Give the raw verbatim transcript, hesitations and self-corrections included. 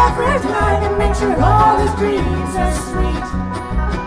every night and make sure all his dreams are sweet.